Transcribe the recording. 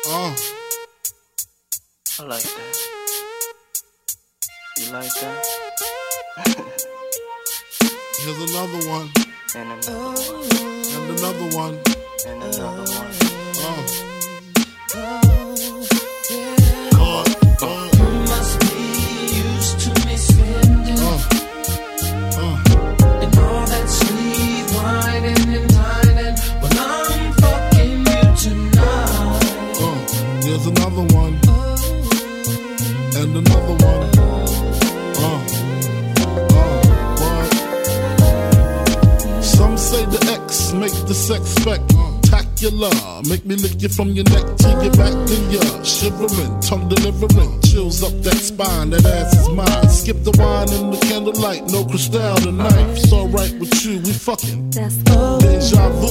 I like that. You like that? Here's another one. And another one. And another one. And another one. Must be used to me spending and all that sweet whining and dining when I'm fucking you tonight. Here's another one. And another one. Some say the X make the sex spectacular. Make me lick you from your neck to your back, then you're shivering, tongue delivering, chills up that spine. That ass is mine. Skip the wine and the candlelight, no crystal tonight. It's alright with you, we fucking. Deja vu.